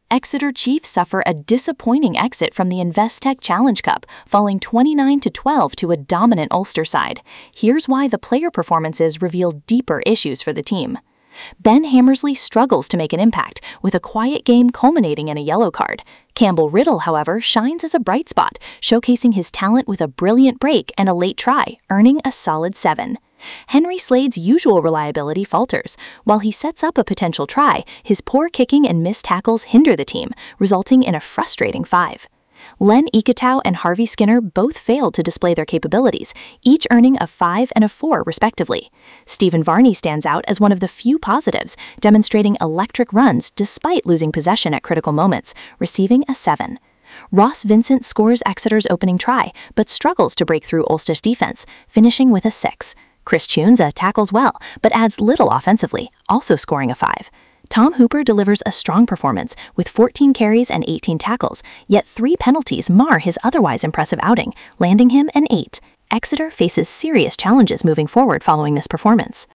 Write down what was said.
Exeter Chiefs suffer a disappointing exit from the Investec Challenge Cup, falling 29-12 to a dominant Ulster side. Here's why the player performances reveal deeper issues for the team. Ben Hammersley struggles to make an impact, with a quiet game culminating in a yellow card. Campbell Riddle, however, shines as a bright spot, showcasing his talent with a brilliant break and a late try, earning a solid 7. Henry Slade's usual reliability falters. While he sets up a potential try, his poor kicking and missed tackles hinder the team, resulting in a frustrating 5. Len Ikitau and Harvey Skinner both failed to display their capabilities, each earning a 5 and a 4 respectively. Stephen Varney stands out as one of the few positives, demonstrating electric runs despite losing possession at critical moments, receiving a 7. Ross Vincent scores Exeter's opening try, but struggles to break through Ulster's defense, finishing with a 6. Chris Chunza tackles well, but adds little offensively, also scoring a 5. Tom Hooper delivers a strong performance with 14 carries and 18 tackles, yet 3 penalties mar his otherwise impressive outing, landing him an 8. Exeter faces serious challenges moving forward following this performance.